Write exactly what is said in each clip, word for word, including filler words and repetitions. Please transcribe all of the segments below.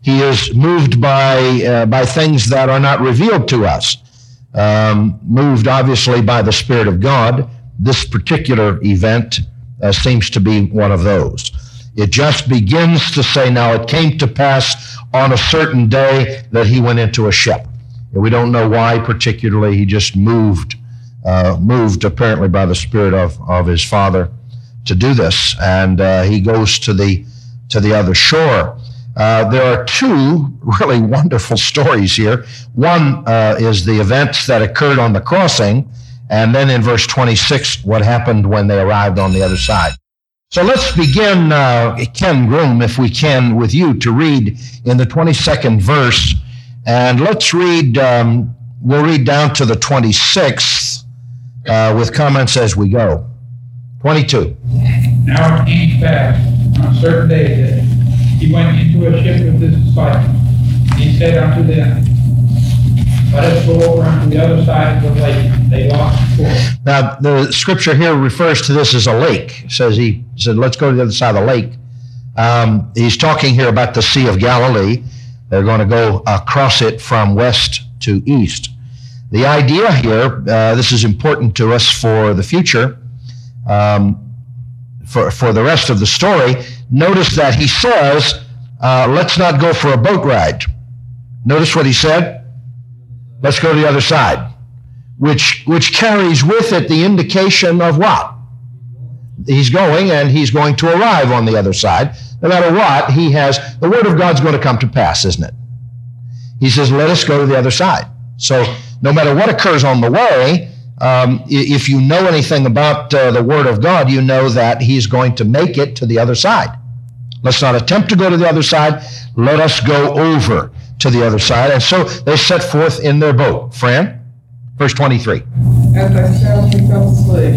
He is moved by, uh, by things that are not revealed to us. Um, moved, obviously, by the Spirit of God. This particular event uh, seems to be one of those. It just begins to say, now it came to pass on a certain day that he went into a ship. And we don't know why particularly. He just moved, uh, moved apparently by the Spirit of, of his Father to do this. And uh, he goes to the, to the other shore. Uh, there are two really wonderful stories here. One uh, is the events that occurred on the crossing, and then in verse twenty-six, what happened when they arrived on the other side. So let's begin, uh, Ken Groom, if we can, with you to read in the twenty-second verse, and let's read, um, we'll read down to the twenty-sixth uh, with comments as we go. twenty-two. Now it came to pass on a certain day that he went into a ship with his disciples, and he said unto them, let us go over unto the other side of the lake. They lost before. Now, the scripture here refers to this as a lake. It says he said, let's go to the other side of the lake. Um, he's talking here about the Sea of Galilee. They're going to go across it from west to east. The idea here, uh, this is important to us for the future, um, for, for the rest of the story. Notice that he says, uh, let's not go for a boat ride. Notice what he said. Let's go to the other side, which, which carries with it the indication of what? He's going, and he's going to arrive on the other side. No matter what, he has, the Word of God's going to come to pass, isn't it? He says, let us go to the other side. So no matter what occurs on the way, um, if you know anything about uh, the Word of God, you know that he's going to make it to the other side. Let's not attempt to go to the other side. Let us go over to the other side. And so they set forth in their boat. Fran, verse twenty-three. As they sailed, he fell asleep.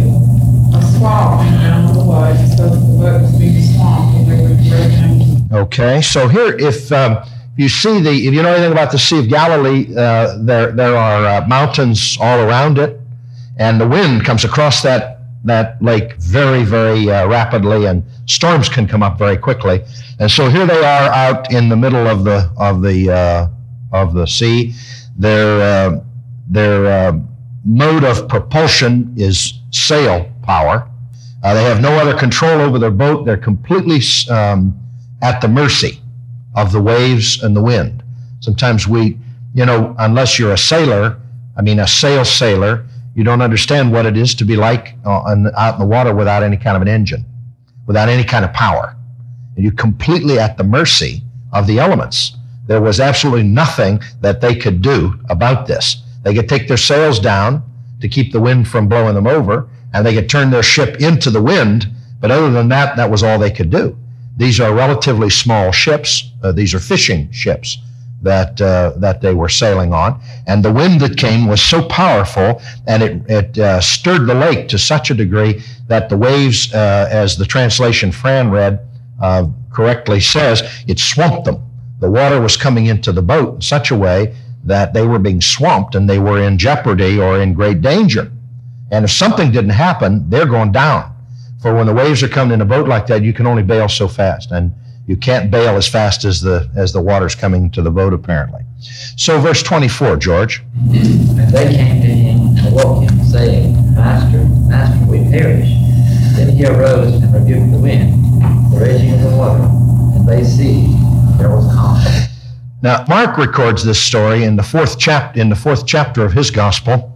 A squall came down on the way, so that the boat was being swamped, and they were in great danger. Okay, so here, if um, you see the, if you know anything about the Sea of Galilee, uh, there there are uh, mountains all around it, and the wind comes across that that lake very, very uh, rapidly, and storms can come up very quickly. And so here they are out in the middle of the of the uh, of the sea. Their uh, their uh, mode of propulsion is sail power. Uh, they have no other control over their boat. They're completely um, at the mercy of the waves and the wind. Sometimes we, you know, unless you're a sailor, I mean a sail sailor, you don't understand what it is to be like uh, out in the water without any kind of an engine, without any kind of power. And you're completely at the mercy of the elements. There was absolutely nothing that they could do about this. They could take their sails down to keep the wind from blowing them over, and they could turn their ship into the wind, but other than that, that was all they could do. These are relatively small ships. Uh, these are fishing ships that uh, that they were sailing on, and the wind that came was so powerful, and it, it uh, stirred the lake to such a degree that the waves, uh, as the translation Fran read uh, correctly says, it swamped them. The water was coming into the boat in such a way that they were being swamped, and they were in jeopardy or in great danger. And if something didn't happen, they're going down. For when the waves are coming in a boat like that, you can only bail so fast, and you can't bail as fast as the as the water's coming to the boat, apparently. So verse twenty-four, George. And they came to him and awoke him, saying, Master, Master, we perish. Then he arose and rebuked the wind, the raging of the water, and they ceased. There was calm. Now, Mark records this story in the fourth chap in the fourth chapter of his gospel,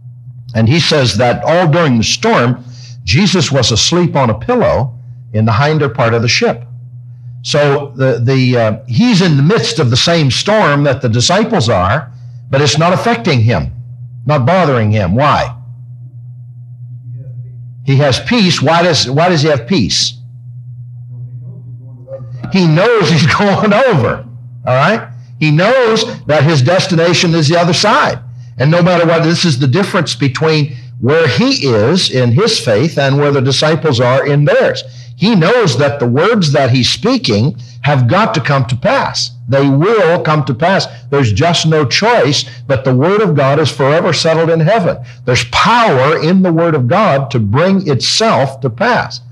and he says that all during the storm, Jesus was asleep on a pillow in the hinder part of the ship. So the the uh, he's in the midst of the same storm that the disciples are, but it's not affecting him, not bothering him. Why? He has peace. Why does why does he have peace? He knows he's going over. All right? He knows that his destination is the other side. And no matter what, this is the difference between where he is in his faith and where the disciples are in theirs. He knows that the words that he's speaking have got to come to pass. They will come to pass. There's just no choice, but the Word of God is forever settled in heaven. There's power in the Word of God to bring itself to pass.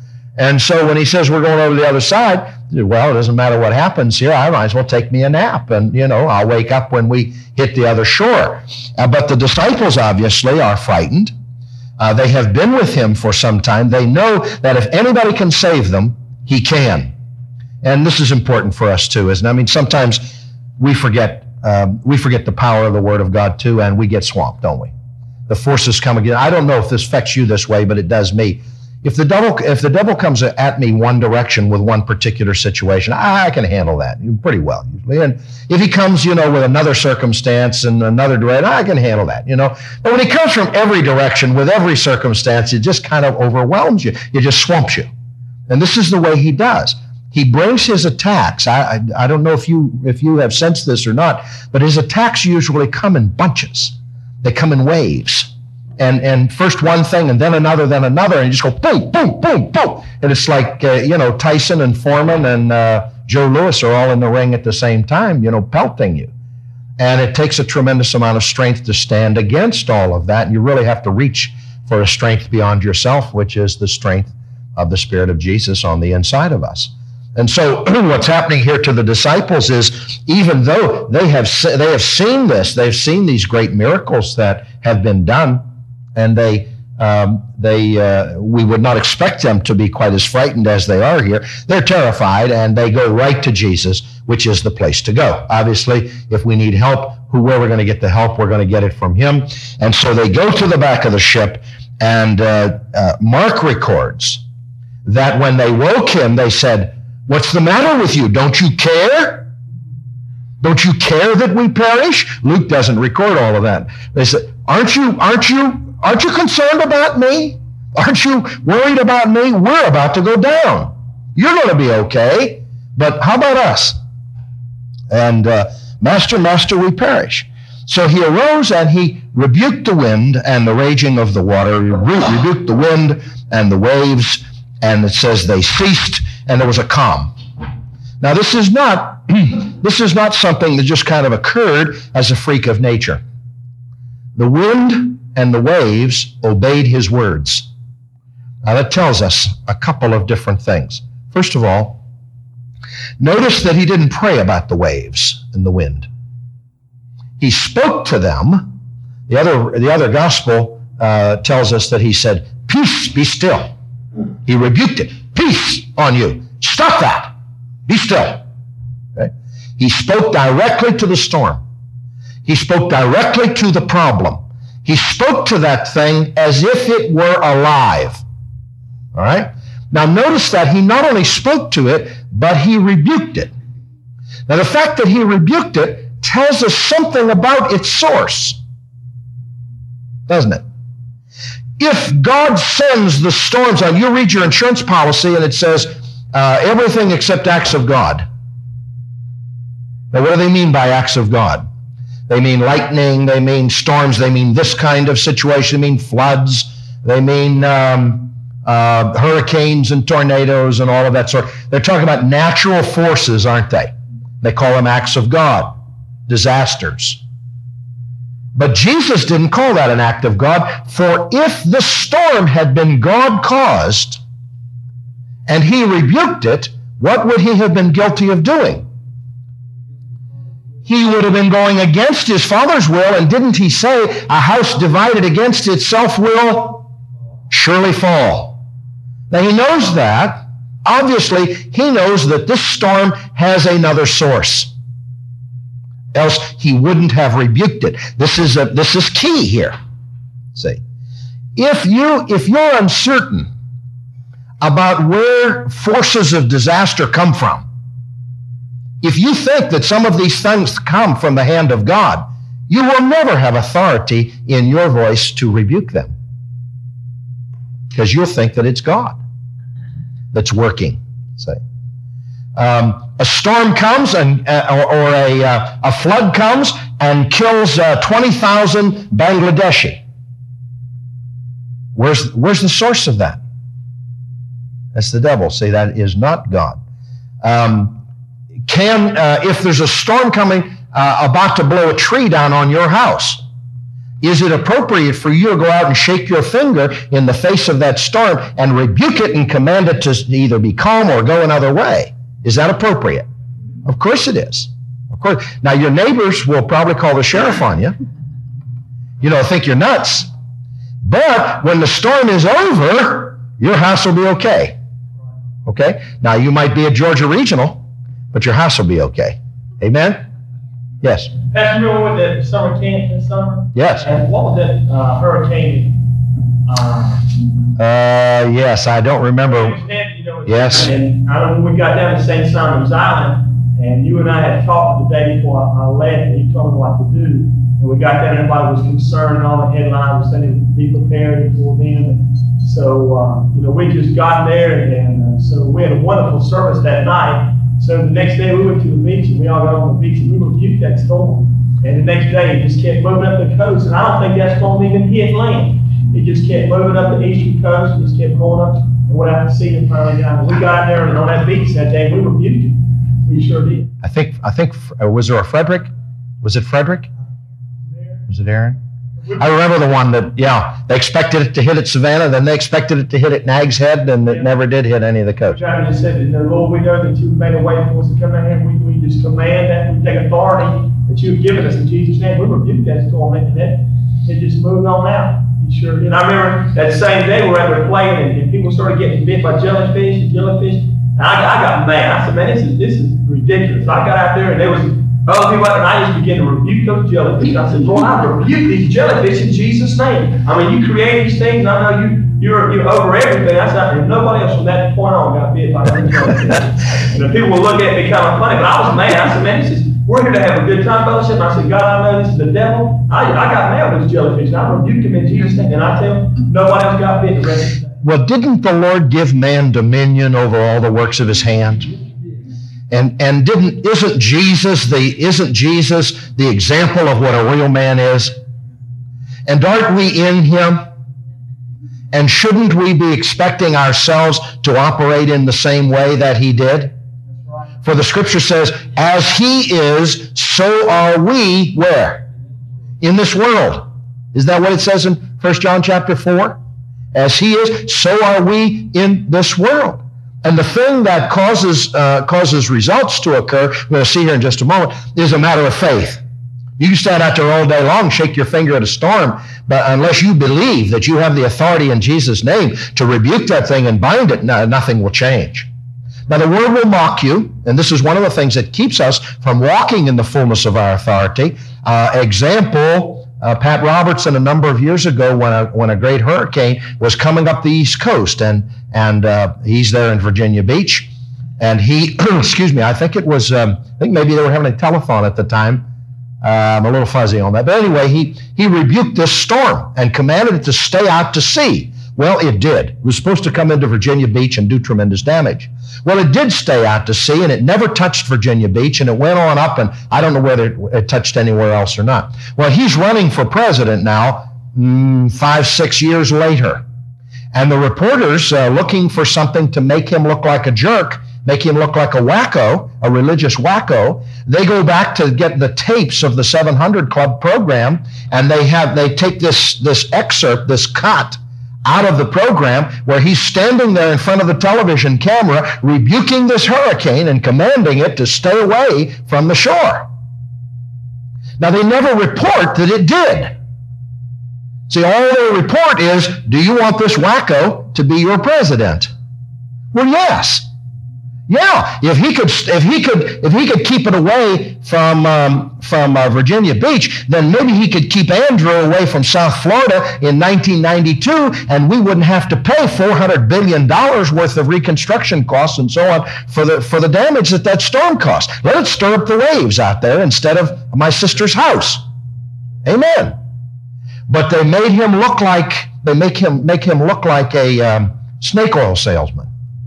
And so when he says we're going over the other side, well, it doesn't matter what happens here. I might as well take me a nap. And, you know, I'll wake up when we hit the other shore. Uh, but the disciples obviously are frightened. Uh, they have been with him for some time. They know that if anybody can save them, he can. And this is important for us too, isn't it? I mean, sometimes we forget, um, we forget the power of the Word of God too, and we get swamped, don't we? The forces come again. I don't know if this affects you this way, but it does me. If the devil, if the devil comes at me one direction with one particular situation, I, I can handle that pretty well usually. And if he comes, you know, with another circumstance and another direction, I can handle that, you know. But when he comes from every direction with every circumstance, it just kind of overwhelms you. It just swamps you. And this is the way he does. He brings his attacks. I, I, I don't know if you if you have sensed this or not, but his attacks usually come in bunches. They come in waves. And and first one thing, and then another, then another, and you just go boom, boom, boom, boom. And it's like, uh, you know, Tyson and Foreman and uh, Joe Louis are all in the ring at the same time, you know, pelting you. And it takes a tremendous amount of strength to stand against all of that. And you really have to reach for a strength beyond yourself, which is the strength of the Spirit of Jesus on the inside of us. And so what's happening here to the disciples is, even though they have they have seen this, they've seen these great miracles that have been done, and they um, they uh, we would not expect them to be quite as frightened as they are here. They're terrified, and they go right to Jesus, which is the place to go. Obviously, if we need help, where we're going to get the help, we're going to get it from him. And so they go to the back of the ship, and uh, uh, Mark records that when they woke him, they said, "What's the matter with you? Don't you care? Don't you care that we perish?" Luke doesn't record all of that. They said, aren't you, aren't you, aren't you concerned about me? Aren't you worried about me? We're about to go down. You're going to be okay, but how about us? And uh, Master, Master, we perish. So he arose and he rebuked the wind and the raging of the water. He re- rebuked the wind and the waves, and it says they ceased, and there was a calm. Now this is not this is not something that just kind of occurred as a freak of nature. The wind and the waves obeyed his words. Now that tells us a couple of different things. First of all, notice that he didn't pray about the waves and the wind. He spoke to them. The other the other gospel uh, tells us that he said, "Peace, be still." He rebuked it. "Peace on you. Stop that. Be still." Okay? He spoke directly to the storm. He spoke directly to the problem. He spoke to that thing as if it were alive. All right? Now notice that he not only spoke to it, but he rebuked it. Now the fact that he rebuked it tells us something about its source, doesn't it? If God sends the storms on, you read your insurance policy and it says uh, everything except acts of God. Now what do they mean by acts of God? They mean lightning, they mean storms, they mean this kind of situation, they mean floods, they mean um, uh, hurricanes and tornadoes and all of that sort. They're talking about natural forces, aren't they? They call them acts of God, disasters. But Jesus didn't call that an act of God, for if the storm had been God-caused and he rebuked it, what would he have been guilty of doing? He would have been going against his Father's will, and didn't he say, a house divided against itself will surely fall? Now he knows that. Obviously, he knows that this storm has another source. Else he wouldn't have rebuked it. This is a, this is key here. See, if you if you're uncertain about where forces of disaster come from, if you think that some of these things come from the hand of God, you will never have authority in your voice to rebuke them, because you'll think that it's God that's working. See. Um, a storm comes and uh, or, or a, uh, a flood comes and kills uh, twenty thousand Bangladeshi. Where's, where's the source of that? That's the devil. See, that is not God. Um, can, uh, if there's a storm coming uh, about to blow a tree down on your house, Is it appropriate for you to go out and shake your finger in the face of that storm and rebuke it and command it to either be calm or go another way? Is that appropriate? Of course it is. Of course. Now, your neighbors will probably call the sheriff on you. You know, think you're nuts. But when the storm is over, your house will be okay. Okay? Now, you might be a Georgia Regional, but your house will be okay. Amen? Yes? Pastor, remember with the summer camp this summer? Yes. And what was that uh, hurricane? Uh, Uh, yes, I don't remember. you know, Yes. And I remember we got down to Saint Simon's Island, and you and I had talked the day before I left, and you told me what to do. And we got there, and everybody was concerned, and all the headlines were saying, be prepared for them. So, uh, you know, we just got there, and uh, so we had a wonderful service that night. So the next day we went to the beach, and we all got on the beach, and we rebuked that storm. And the next day it just kept moving up the coast, and I don't think that storm even hit land. It just kept moving up the eastern coast, and just kept going up, and went out to sea and finally got. We got there, and on that beach that day, we rebuked it. We sure did. I think, I think, uh, was there a Frederick? Was it Frederick? Was it Aaron? I remember the one that, yeah, they expected it to hit at Savannah, then they expected it to hit at Nags Head, and it Yeah. never did hit any of the coast. I just said, that, Lord, we know that you made a way for us to come in here. We, we just command that, we take authority that you've given us in Jesus' name. We rebuke that storm, and that it just moved on out. You sure did. And I remember that same day we were out there playing, and, and people started getting bit by jellyfish and jellyfish. And I, I got mad. I said, man, this is this is ridiculous. I got out there, and there was other people out there, and I just began to rebuke those jellyfish. I said, Lord, I rebuke these jellyfish in Jesus' name. I mean, you create these things, and I know you, you're, you're over everything. I said, and nobody else from that point on got bit by those jellyfish. And the people would look at me kind of funny, but I was mad. I said, man, this is, we're here to have a good time fellowship. And I said, God, I know this is the devil. I, I got mad with those jellyfish, and I rebuked them in Jesus' name. And I tell them, nobody else got bit the rest of the day. Well, didn't the Lord give man dominion over all the works of his hand? And and didn't isn't Jesus the isn't Jesus the example of what a real man is? And aren't we in him? And shouldn't we be expecting ourselves to operate in the same way that he did? For the scripture says, as he is, so are we where? In this world. Is that what it says in First John chapter four? As he is, so are we in this world. And the thing that causes uh, causes results to occur, we're going to see here in just a moment, is a matter of faith. You can stand out there all day long, shake your finger at a storm, but unless you believe that you have the authority in Jesus' name to rebuke that thing and bind it, no, nothing will change. Now, the world will mock you, and this is one of the things that keeps us from walking in the fullness of our authority. Uh, example, Uh, Pat Robertson, a number of years ago, when a when a great hurricane was coming up the East Coast, and and uh, he's there in Virginia Beach, and he, excuse me, I think it was, um, I think maybe they were having a telethon at the time. Uh, I'm a little fuzzy on that, but anyway, he he rebuked this storm and commanded it to stay out to sea. Well, it did. It was supposed to come into Virginia Beach and do tremendous damage. Well, it did stay out to sea, and it never touched Virginia Beach, and it went on up, and I don't know whether it, it touched anywhere else or not. Well, he's running for president now, mm, five, six years later. And the reporters, uh, looking for something to make him look like a jerk, make him look like a wacko, a religious wacko, they go back to get the tapes of the seven hundred Club program, and they have they take this, this excerpt, this cut, out of the program where he's standing there in front of the television camera rebuking this hurricane and commanding it to stay away from the shore. Now, they never report that it did. See, all they report is, do you want this wacko to be your president? Well, yes. Yeah, if he could, if he could, if he could keep it away from um, from uh, Virginia Beach, then maybe he could keep Andrew away from South Florida in nineteen ninety-two, and we wouldn't have to pay four hundred billion dollars worth of reconstruction costs and so on for the for the damage that that storm cost. Let it stir up the waves out there instead of my sister's house. Amen. But they made him look like they make him make him look like a um, snake oil salesman.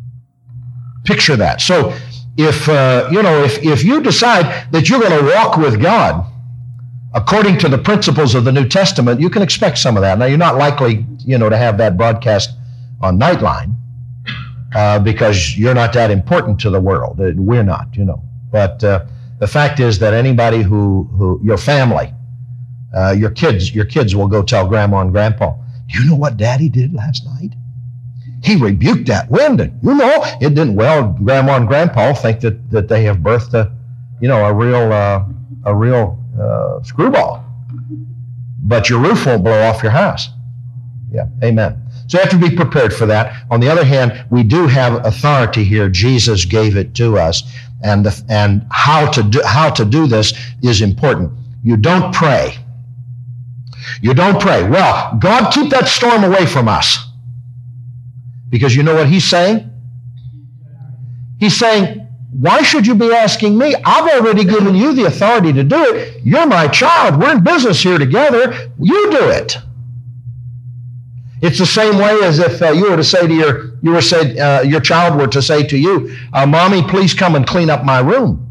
Picture that. So if, uh, you know, if, if you decide that you're going to walk with God according to the principles of the New Testament, you can expect some of that. Now, you're not likely, you know, to have that broadcast on Nightline uh, because you're not that important to the world. We're not, you know. But uh, the fact is that anybody who, who your family, Uh, your kids, your kids will go tell grandma and grandpa, do you know what daddy did last night? He rebuked that wind, and you know, it didn't, well, grandma and grandpa think that, that they have birthed a, you know, a real, uh, a real uh, screwball. But your roof won't blow off your house. Yeah, amen. So you have to be prepared for that. On the other hand, we do have authority here. Jesus gave it to us, and the, and how to do how to do this is important. You don't pray. You don't pray. Well, God, keep that storm away from us. Because you know what he's saying? He's saying, why should you be asking me? I've already given you the authority to do it. You're my child. We're in business here together. You do it. It's the same way as if uh, you were to say to your, you were say, uh, your child were to say to you, uh, Mommy, please come and clean up my room.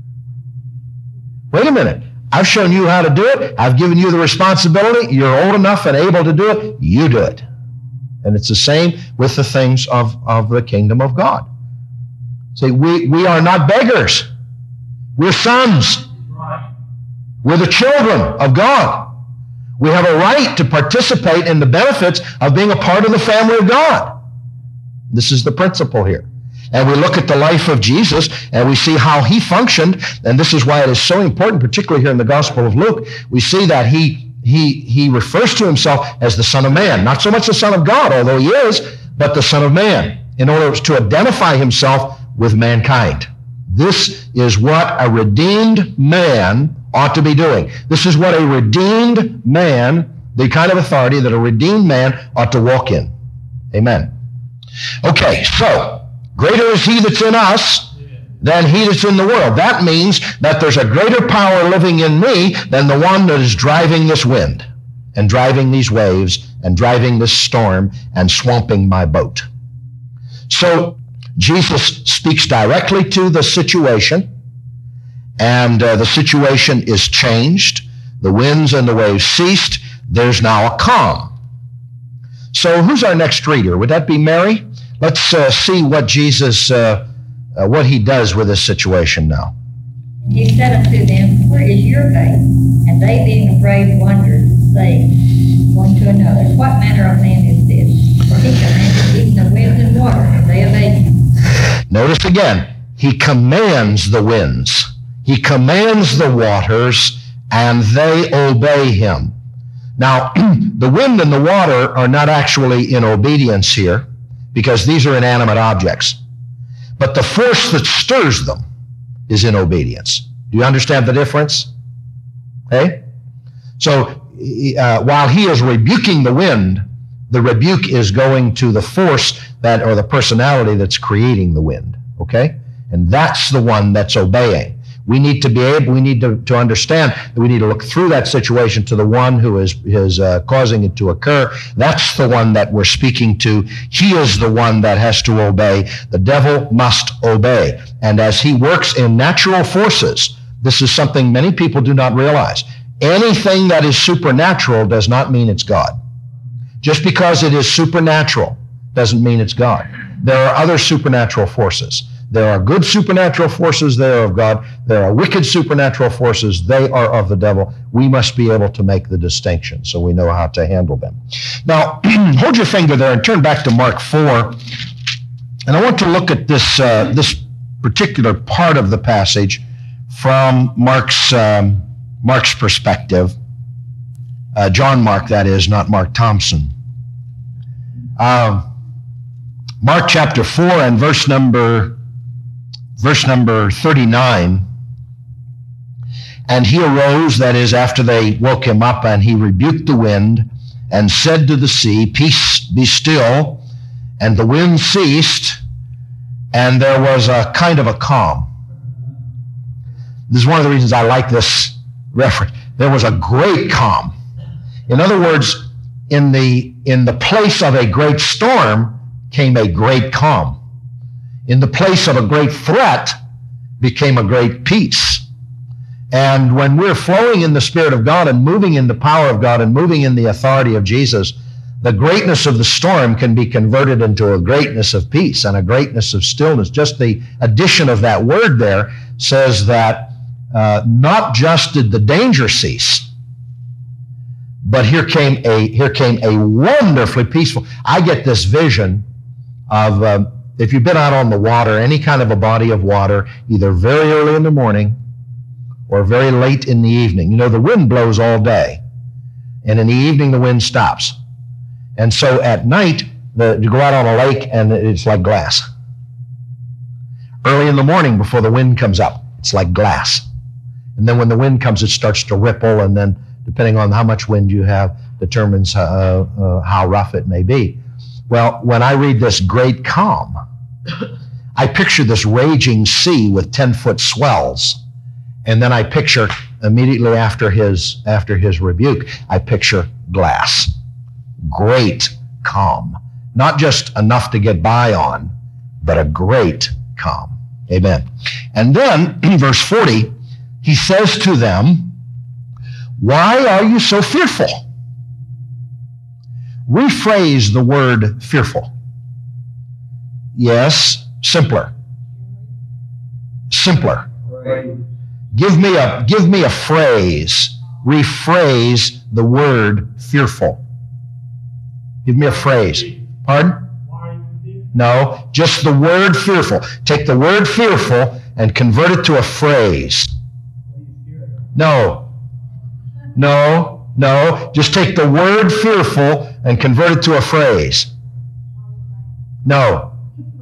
Wait a minute. I've shown you how to do it. I've given you the responsibility. You're old enough and able to do it. You do it. And it's the same with the things of, of the kingdom of God. See, we, we are not beggars. We're sons. We're the children of God. We have a right to participate in the benefits of being a part of the family of God. This is the principle here. And we look at the life of Jesus and we see how he functioned. And this is why it is so important, particularly here in the Gospel of Luke. We see that he, he, he refers to himself as the Son of Man. Not so much the Son of God, although he is, but the Son of Man, in order to identify himself with mankind. This is what a redeemed man ought to be doing. This is what a redeemed man, the kind of authority that a redeemed man ought to walk in. Amen. Okay, so greater is he that's in us than he that's in the world. That means that there's a greater power living in me than the one that is driving this wind and driving these waves and driving this storm and swamping my boat. So Jesus speaks directly to the situation, and uh, the situation is changed. The winds and the waves ceased. There's now a calm. So who's our next reader? Would that be Mary? Let's uh, see what Jesus, uh, uh, what he does with this situation now. He said unto them, where is your faith? And they being afraid wondered, saying one to another, what manner of man is this? For he commanded even the winds and water, and they obeyed him. Notice again, he commands the winds. He commands the waters, and they obey him. Now, the wind and the water are not actually in obedience here, because these are inanimate objects. But the force that stirs them is in obedience. Do you understand the difference? Okay? So, uh, while he is rebuking the wind, the rebuke is going to the force that, or the personality that's creating the wind. Okay? And that's the one that's obeying. We need to be able, we need to, to understand that we need to look through that situation to the one who is, is uh, causing it to occur. That's the one that we're speaking to. He is the one that has to obey. The devil must obey. And as he works in natural forces, this is something many people do not realize. Anything that is supernatural does not mean it's God. Just because it is supernatural doesn't mean it's God. There are other supernatural forces. There are good supernatural forces, they are of God. There are wicked supernatural forces, they are of the devil. We must be able to make the distinction so we know how to handle them. Now, hold your finger there and turn back to Mark four. And I want to look at this, uh, this particular part of the passage from Mark's, um, Mark's perspective. Uh, John Mark, that is, not Mark Thompson. Uh, Mark chapter four and verse number Verse number thirty-nine, and he arose, that is, after they woke him up, and he rebuked the wind and said to the sea, peace, be still. And the wind ceased, and there was a kind of a calm. This is one of the reasons I like this reference. There was a great calm. In other words, in the, in the place of a great storm came a great calm. In the place of a great threat became a great peace. And when we're flowing in the Spirit of God and moving in the power of God and moving in the authority of Jesus, the greatness of the storm can be converted into a greatness of peace and a greatness of stillness. Just the addition of that word there says that uh, not just did the danger cease, But here came a here came a wonderfully peaceful. I get this vision of uh, if you've been out on the water, any kind of a body of water, either very early in the morning or very late in the evening. You know, the wind blows all day, and in the evening the wind stops. And so at night, the, you go out on a lake and it's like glass. Early in the morning before the wind comes up, it's like glass. And then when the wind comes, it starts to ripple, and then depending on how much wind you have, determines uh, uh, how rough it may be. Well, when I read this great calm, I picture this raging sea with ten-foot swells. And then I picture, immediately after his, after his rebuke, I picture glass. Great calm. Not just enough to get by on, but a great calm. Amen. And then, in verse forty, he says to them, why are you so fearful? Rephrase the word fearful. Yes, simpler. Simpler. Give me a, give me a phrase. Rephrase the word fearful. Give me a phrase. Pardon? No, just the word fearful. Take the word fearful and convert it to a phrase. No. No, no. Just take the word fearful and convert it to a phrase. No.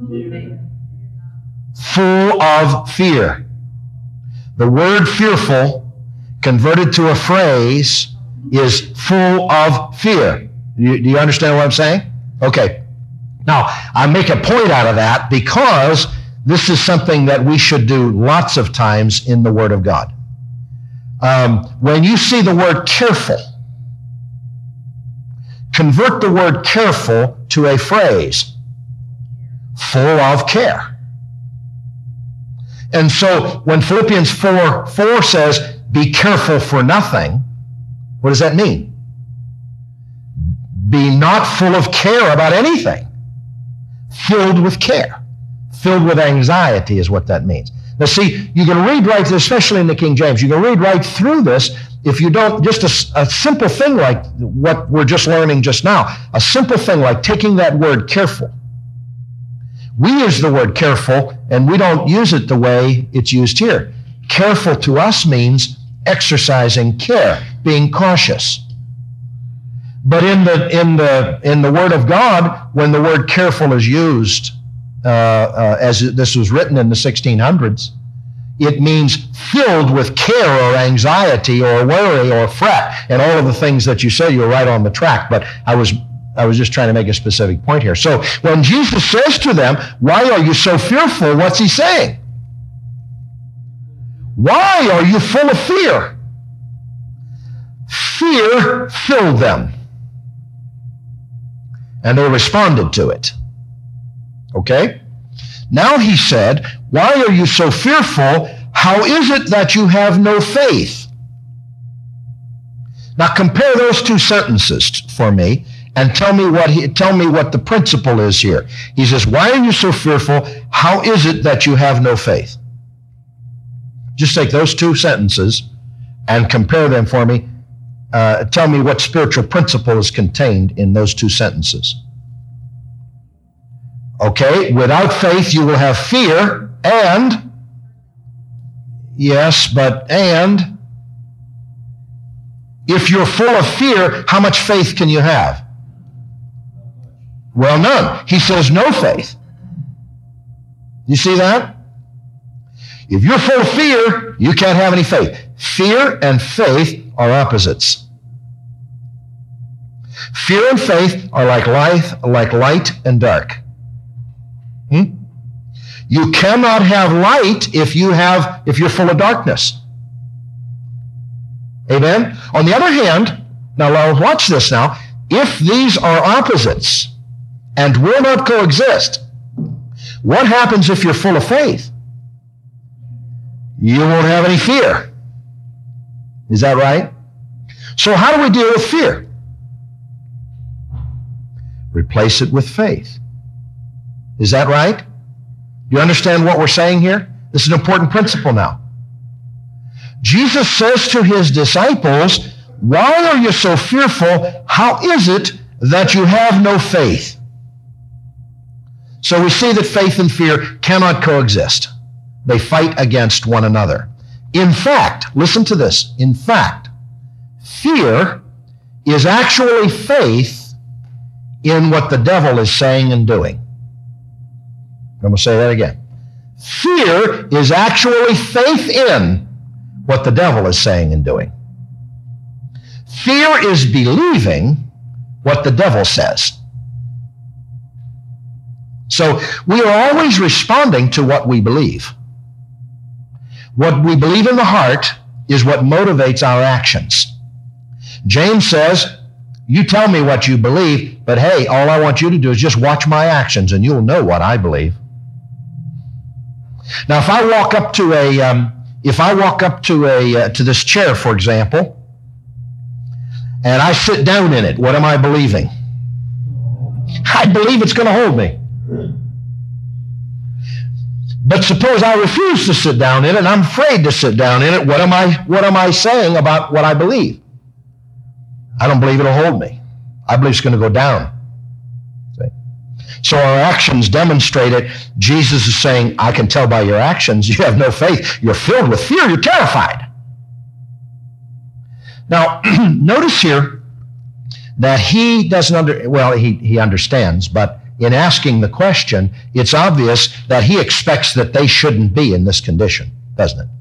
Full of fear. The word fearful converted to a phrase is full of fear. Do you, do you understand what I'm saying? Okay. Now, I make a point out of that because this is something that we should do lots of times in the Word of God. Um, when you see the word careful, convert the word careful to a phrase, full of care. And so when Philippians four four says, be careful for nothing, what does that mean? Be not full of care about anything. Filled with care. Filled with anxiety is what that means. Now see, you can read right, especially in the King James, you can read right through this if you don't, just a, a simple thing like what we're just learning just now, a simple thing like taking that word careful. We use the word careful, and we don't use it the way it's used here. Careful to us means exercising care, being cautious. But in the, in the, in the Word of God, when the word careful is used, Uh, uh, as this was written in the sixteen hundreds, it means filled with care or anxiety or worry or fret and all of the things that you say. You're right on the track, but I was I was just trying to make a specific point here. So when Jesus says to them, why are you so fearful? What's he saying? Why are you full of fear? Fear filled them, and they responded to it. Okay? Now he said, why are you so fearful? How is it that you have no faith? Now compare those two sentences for me and tell me what he, tell me what the principle is here. He says, why are you so fearful? How is it that you have no faith? Just take those two sentences and compare them for me. Uh, tell me what spiritual principle is contained in those two sentences. Okay, without faith you will have fear, and, yes, but, and, if you're full of fear, how much faith can you have? Well, none. He says no faith. You see that? If you're full of fear, you can't have any faith. Fear and faith are opposites. Fear and faith are like light, like light and dark. Hmm? You cannot have light if you have if you're full of darkness. Amen? On the other hand, now watch this now. If these are opposites and will not coexist, what happens if you're full of faith? You won't have any fear. Is that right? So how do we deal with fear? Replace it with faith. Is that right? You understand what we're saying here? This is an important principle now. Jesus says to his disciples, Why are you so fearful? How is it that you have no faith? So we see that faith and fear cannot coexist. They fight against one another. In fact, listen to this. In fact, fear is actually faith in what the devil is saying and doing. I'm going to say that again. Fear is actually faith in what the devil is saying and doing. Fear is believing what the devil says. So we are always responding to what we believe. What we believe in the heart is what motivates our actions. James says, you tell me what you believe, but hey, all I want you to do is just watch my actions and you'll know what I believe. Now, if I walk up to a, um, if I walk up to a, uh, to this chair, for example, and I sit down in it, what am I believing? I believe it's going to hold me. But suppose I refuse to sit down in it, and I'm afraid to sit down in it, what am I, what am I saying about what I believe? I don't believe it'll hold me. I believe it's going to go down. See? So our actions demonstrate it. Jesus is saying, I can tell by your actions, you have no faith. You're filled with fear. You're terrified. Now, notice here that he doesn't under, well, he, he understands, but in asking the question, it's obvious that he expects that they shouldn't be in this condition, doesn't it?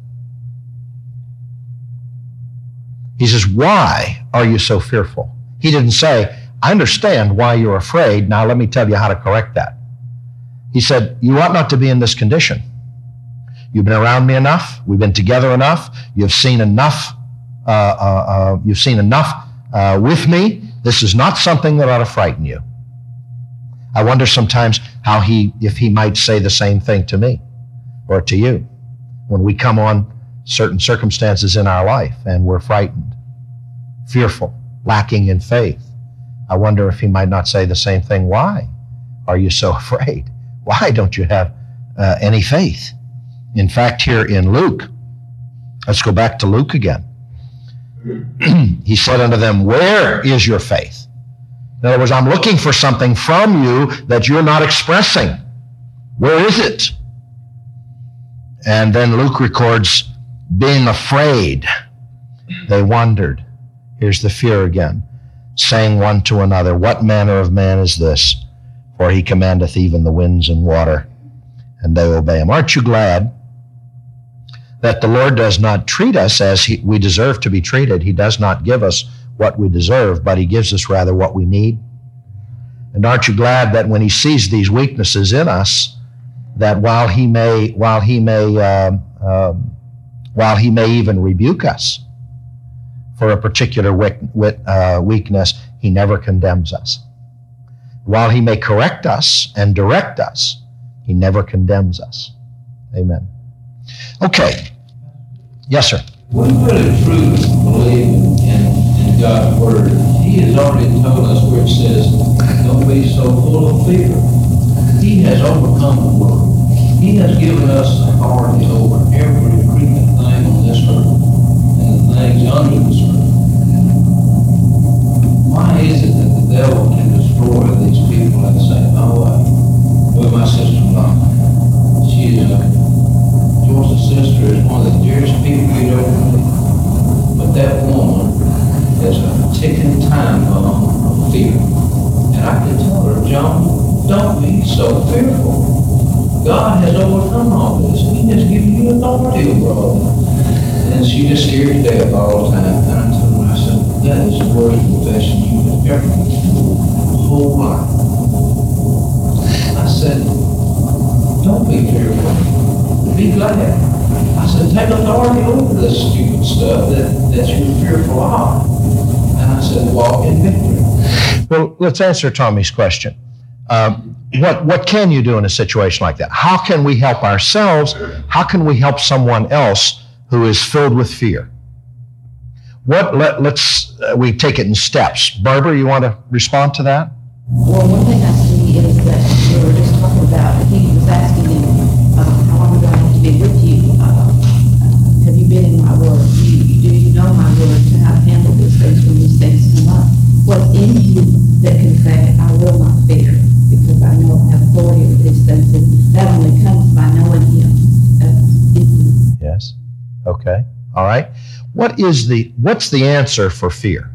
He says, why are you so fearful? He didn't say, I understand why you're afraid. Now let me tell you how to correct that. He said, you ought not to be in this condition. You've been around me enough. We've been together enough. You've seen enough. Uh, uh, uh, you've seen enough uh, with me. This is not something that ought to frighten you. I wonder sometimes how he, if he might say the same thing to me or to you when we come on certain circumstances in our life and we're frightened, fearful, lacking in faith. I wonder if he might not say the same thing. Why are you so afraid? Why don't you have uh, any faith? In fact, here in Luke, let's go back to Luke again. He said unto them, where is your faith? In other words, I'm looking for something from you that you're not expressing. Where is it? And then Luke records, being afraid, they wondered. Here's the fear again, saying one to another, what manner of man is this? For he commandeth even the winds and water, and they obey him. Aren't you glad that the Lord does not treat us as he, we deserve to be treated? He does not give us what we deserve, but he gives us rather what we need. And aren't you glad that when he sees these weaknesses in us, that while he may, while he may, uh, um, while he may even rebuke us for a particular weak, uh, weakness, he never condemns us. While he may correct us and direct us, he never condemns us. Amen. Okay. Yes, sir. We really truly believe in, in God's Word. He has already told us where it says, don't be so full of fear. He has overcome the world. He has given us authority over every creeping thing on this earth and the things under this earth. Why is it that the devil can destroy these people and say, oh, uh, well, my sister-in-law, she is a Joyce's sister is one of the dearest people you ever meet. But that woman is a ticking time bomb of fear. And I could tell her, John, don't be so fearful. God has overcome all this. He has given you authority over all that. And she just scared to death all the time. And I told her, I said, that is the worst confession you have ever made in your whole life. I said, don't be fearful. Be glad. I said, take authority over this stupid stuff that, that you're fearful of. And I said, walk in victory. Well, let's answer Tommy's question. Um, what, what can you do in a situation like that? How can we help ourselves? How can we help someone else who is filled with fear? What, let, let's, uh, we take it in steps. Barbara, you want to respond to that? Well, one thing I see is that we were just talking about, he was asking him, uh, how long do I have to be with you? Uh, have you been in my word? Do you, do you know my word to how to handle this thing? What is the, what's the answer for fear?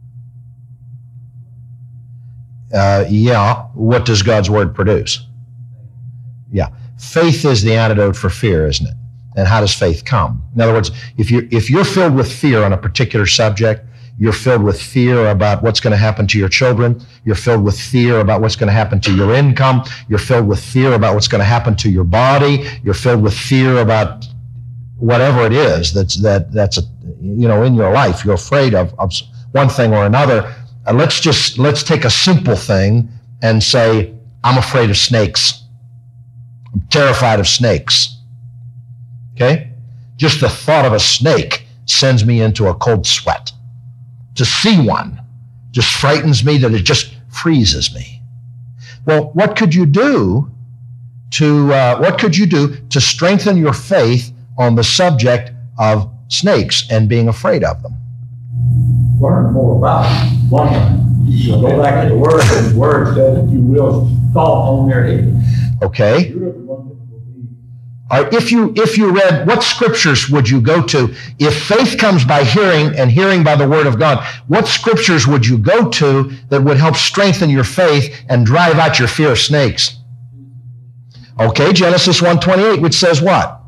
Uh, yeah, what does God's word produce? Yeah, faith is the antidote for fear, isn't it? And how does faith come? In other words, if you if you're filled with fear on a particular subject, you're filled with fear about what's going to happen to your children, you're filled with fear about what's going to happen to your income, you're filled with fear about what's going to happen to your body, you're filled with fear about whatever it is that's that that's a, you know, in your life, you're afraid of, of one thing or another. Uh, let's just let's take a simple thing and say, I'm afraid of snakes. I'm terrified of snakes. Okay? Just the thought of a snake sends me into a cold sweat. To see one just frightens me that it just freezes me. Well, what could you do to uh, what could you do to strengthen your faith on the subject of snakes and being afraid of them? Learn more about it. One thing. You know, go back to the word, and the word says, if you will, thought on their head. Okay. All right, if you if you read, what scriptures would you go to? If faith comes by hearing and hearing by the word of God, what scriptures would you go to that would help strengthen your faith and drive out your fear of snakes? Okay, Genesis one twenty-eight, which says what?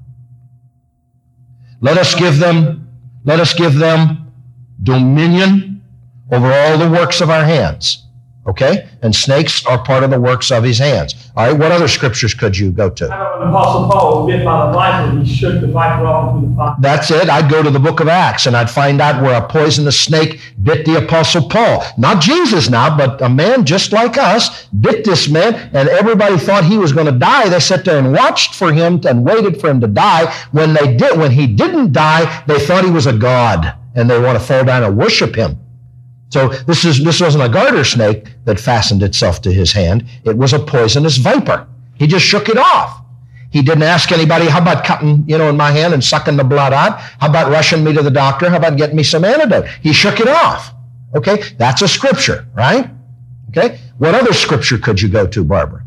Let us give them, let us give them dominion over all the works of our hands. Okay? And snakes are part of the works of his hands. All right, what other scriptures could you go to? I know when Apostle Paul was bit by the viper, he shook the viper off into the fire. That's it. I'd go to the book of Acts and I'd find out where a poisonous snake bit the Apostle Paul. Not Jesus now, but a man just like us bit this man, and everybody thought he was going to die. They sat there and watched for him and waited for him to die. When they did, when he didn't die, they thought he was a god, and they want to fall down and worship him. So this is this wasn't a garter snake that fastened itself to his hand. It was a poisonous viper. He just shook it off. He didn't ask anybody, how about cutting, you know, in my hand and sucking the blood out? How about rushing me to the doctor? How about getting me some antidote? He shook it off. Okay, that's a scripture, right? Okay, what other scripture could you go to, Barbara?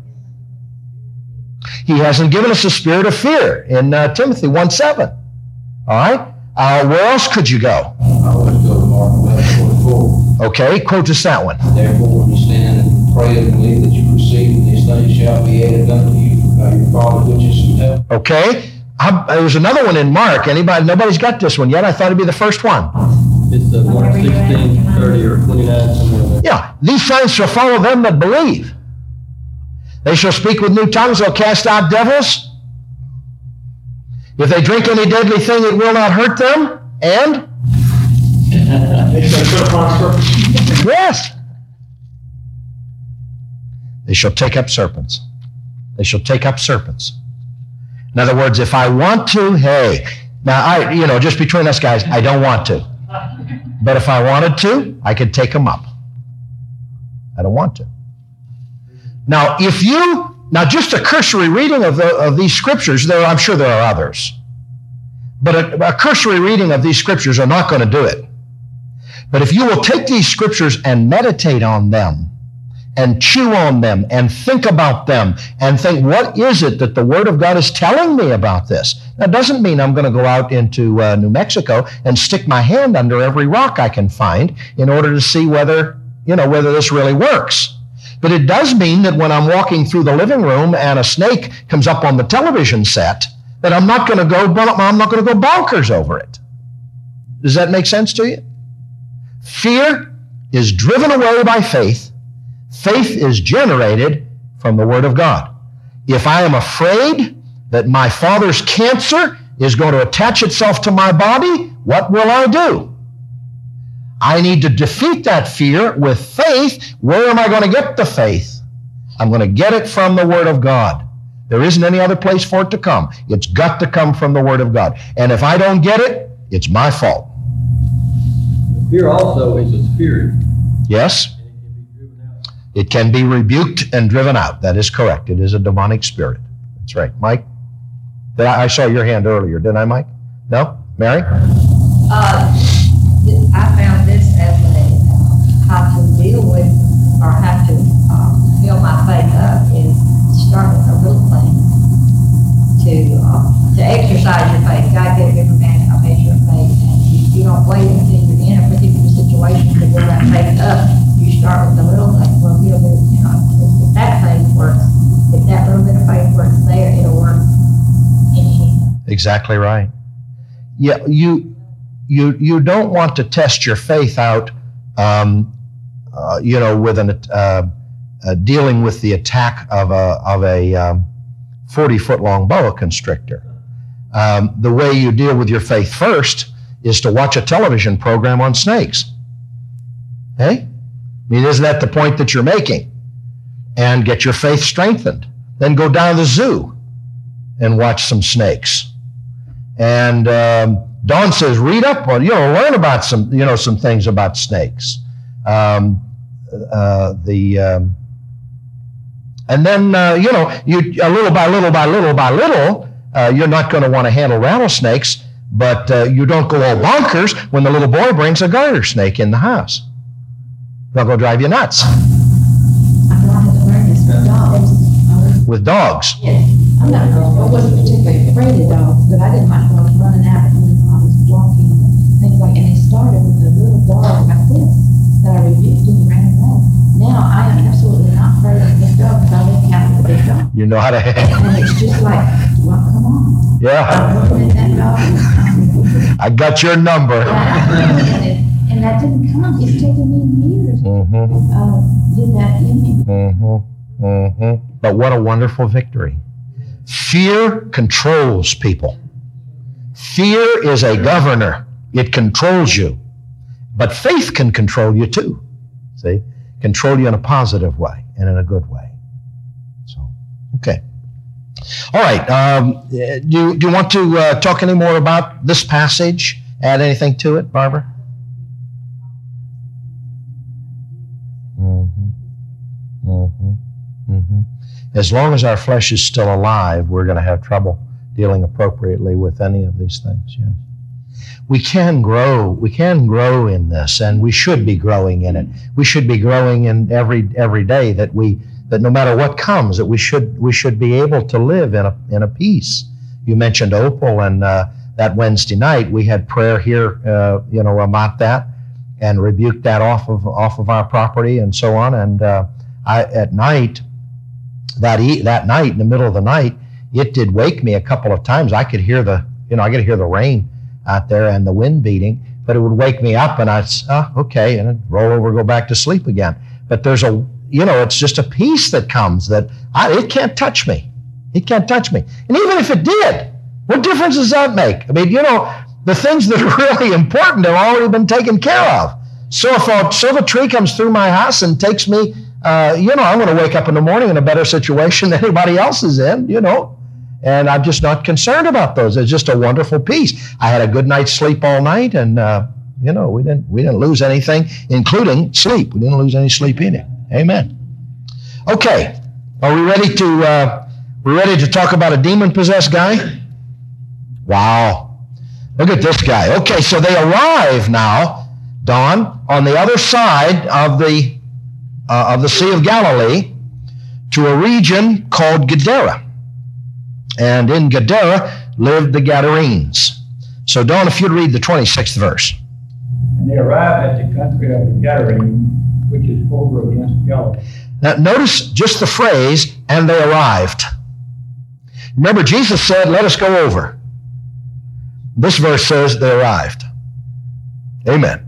He hasn't given us a spirit of fear in uh, Timothy one seven. All right, uh, where else could you go? I always go to Mark eleven forty-four. Okay, quote us that one. Therefore, when you stand and pray and believe that you receive, and these things shall be added unto you by your Father which is in heaven. Okay, I, there's another one in Mark. Anybody? Nobody's got this one yet. I thought it'd be the first one. It's uh, Mark sixteen, thirty, or twenty-nine, somewhere there. Yeah, these signs shall follow them that believe. They shall speak with new tongues. They'll cast out devils. If they drink any deadly thing, it will not hurt them. And yes, they shall take up serpents. They shall take up serpents. In other words, if I want to, hey, now I, you know, just between us guys, I don't want to. But if I wanted to, I could take them up. I don't want to. Now, if you, now just a cursory reading of, the, of these scriptures, there, I'm sure there are others. But a, a cursory reading of these scriptures are not going to do it. But if you will take these scriptures and meditate on them, and chew on them, and think about them, and think, what is it that the Word of God is telling me about this? That doesn't mean I'm going to go out into uh, New Mexico and stick my hand under every rock I can find in order to see whether, you know, whether this really works. But it does mean that when I'm walking through the living room and a snake comes up on the television set, that I'm not going to go, I'm not going to go bonkers over it. Does that make sense to you? Fear is driven away by faith. Faith is generated from the Word of God. If I am afraid that my father's cancer is going to attach itself to my body, what will I do? I need to defeat that fear with faith. Where am I going to get the faith? I'm going to get it from the Word of God. There isn't any other place for it to come. It's got to come from the Word of God. And if I don't get it, it's my fault. Fear also is a spirit. Yes? It can be rebuked and driven out. That is correct. It is a demonic spirit. That's right. Mike? Did I, I saw your hand earlier. Didn't I, Mike? No? Mary? Uh, I found this as a, how to deal with or how to uh, build my faith up is start with a little thing. To, uh, to exercise your faith. God gave every man a measure of faith, and you situation to build that faith up, you start with the little thing, well, you'll do, you know, if, if that faith works, if that little bit of faith works there, it'll work in anything. Exactly right. Yeah, you you you don't want to test your faith out, um, uh, you know, with an uh, uh, dealing with the attack of a of a um, forty foot long boa constrictor. Um, the way you deal with your faith first is to watch a television program on snakes. Hey, I mean, isn't that the point that you're making? And get your faith strengthened. Then go down to the zoo and watch some snakes. And um, Dawn says, read up on, you know, learn about some, you know, some things about snakes. Um, uh, the um, and then uh, you know, you a little by little by little by little, uh, you're not going to want to handle rattlesnakes, but uh, you don't go all bonkers when the little boy brings a garter snake in the house. They'll go drive you nuts. I wanted to learn this with dogs. With dogs. Yes. I'm not, I wasn't particularly afraid of dogs, but I didn't like dogs running out when I was walking, things like, and they started with a little dog like this that I rebuked and he ran away. Now I am absolutely not afraid of a big dog because I live out with a big dog. You know how to And it's just like, well, come on. Yeah. I'm looking at that dog. And I got your number. and that didn't come. It's taken me years Mm-hmm. uh, get that in me. Mm-hmm. Mm-hmm. But what a wonderful victory. Fear controls people. Fear is a governor. It controls you. But faith can control you too. See? Control you in a positive way and in a good way. So, okay. All right. Um, do, you, do you want to uh, talk any more about this passage? Add anything to it, Barbara? Mm-hmm. Mm-hmm. Mm-hmm. As long as our flesh is still alive, we're going to have trouble dealing appropriately with any of these things. Yes. We can grow. We can grow in this, and we should be growing in it. We should be growing in every every day. That we that no matter what comes, that we should we should be able to live in a in a peace. You mentioned Opal, and uh, that Wednesday night we had prayer here, uh, you know, about that, and rebuked that off of off of our property and so on. And uh, I at night. That e- that night, in the middle of the night, it did wake me a couple of times. I could hear the, you know, I could hear the rain out there and the wind beating, but it would wake me up and I'd say, oh, okay, and I'd roll over, go back to sleep again. But there's a, you know, it's just a peace that comes that I, it can't touch me. It can't touch me. And even if it did, what difference does that make? I mean, you know, the things that are really important have already been taken care of. So if a silver tree comes through my house and takes me, Uh, you know, I'm going to wake up in the morning in a better situation than anybody else is in, you know, and I'm just not concerned about those. It's just a wonderful peace. I had a good night's sleep all night, and uh, you know, we didn't we didn't lose anything, including sleep. We didn't lose any sleep either. Amen. Okay, are we ready to uh, we ready to talk about a demon-possessed guy? Wow, look at this guy. Okay, so they arrive now, Dawn, on the other side of the. Uh, of the Sea of Galilee to a region called Gadara. And in Gadara lived the Gadarenes. So, Dawn, if you'd read the twenty-sixth verse. And they arrived at the country of the Gadarenes, which is over against Galilee. Now, notice just the phrase, and they arrived. Remember, Jesus said, let us go over. This verse says they arrived. Amen.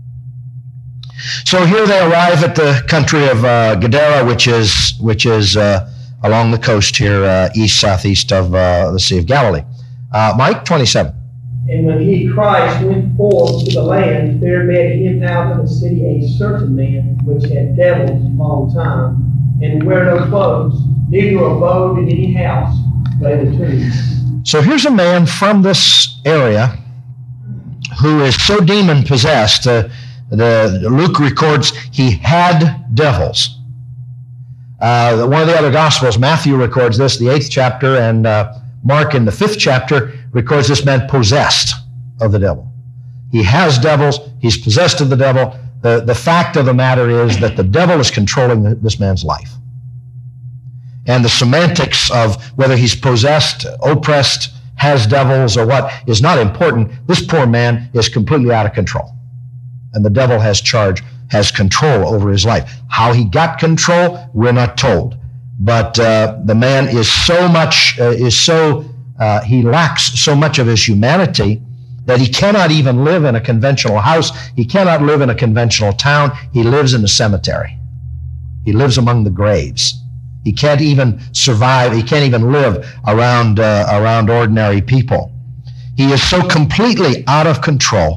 So here they arrive at the country of uh, Gadara, which is which is uh, along the coast here, uh, east southeast of uh, the Sea of Galilee. Uh, Mike, twenty-seven. And when he, Christ, went forth to the land, there met him out of the city a certain man which had devils a long time, and wear no clothes, neither abode in any house, but in the tombs. So here's a man from this area who is so demon possessed. Uh, The, Luke records he had devils. Uh, one of the other Gospels, Matthew records this, the eighth chapter, and uh, Mark in the fifth chapter records this man possessed of the devil. He has devils. He's possessed of the devil. The, the fact of the matter is that the devil is controlling the, this man's life. And the semantics of whether he's possessed, oppressed, has devils, or what is not important. This poor man is completely out of control. And the devil has charge, has control over his life. How he got control, we're not told. But uh, the man is so much, uh, is so, uh, he lacks so much of his humanity that he cannot even live in a conventional house. He cannot live in a conventional town. He lives in a cemetery. He lives among the graves. He can't even survive. He can't even live around, uh, around ordinary people. He is so completely out of control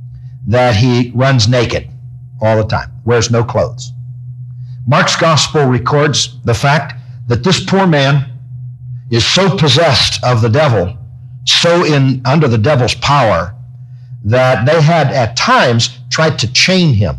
that he runs naked all the time, wears no clothes. Mark's gospel records the fact that this poor man is so possessed of the devil, so in under the devil's power, that they had at times tried to chain him,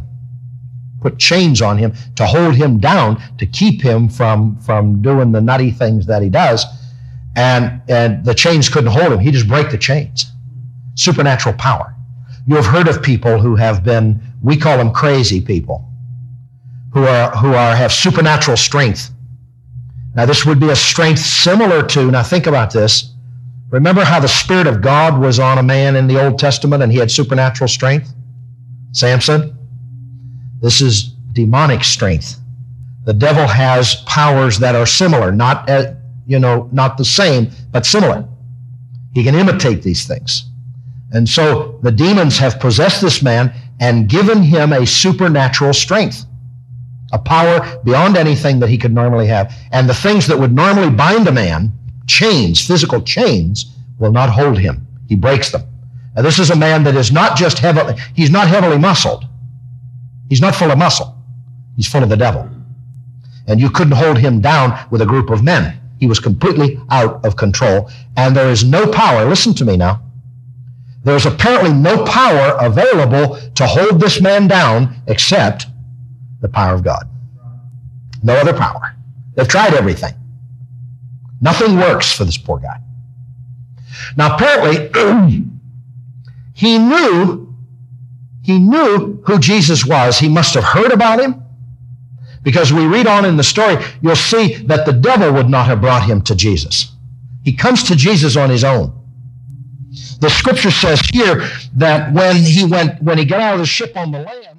put chains on him to hold him down, to keep him from, from doing the nutty things that he does. And, and the chains couldn't hold him. He just break the chains. Supernatural power. You have heard of people who have been, we call them crazy people, who are, who are, have supernatural strength. Now this would be a strength similar to, now think about this. Remember how the Spirit of God was on a man in the Old Testament and he had supernatural strength? Samson? This is demonic strength. The devil has powers that are similar, not, uh, you know, not the same, but similar. He can imitate these things. And so the demons have possessed this man and given him a supernatural strength, a power beyond anything that he could normally have. And the things that would normally bind a man, chains, physical chains, will not hold him. He breaks them. Now this is a man that is not just heavily, he's not heavily muscled. He's not full of muscle. He's full of the devil. And you couldn't hold him down with a group of men. He was completely out of control. And there is no power, listen to me now, there's apparently no power available to hold this man down except the power of God. No other power. They've tried everything. Nothing works for this poor guy. Now apparently, he knew, he knew who Jesus was. He must have heard about him, because we read on in the story, you'll see that the devil would not have brought him to Jesus. He comes to Jesus on his own. The scripture says here that when he went, when he got out of the ship on the land,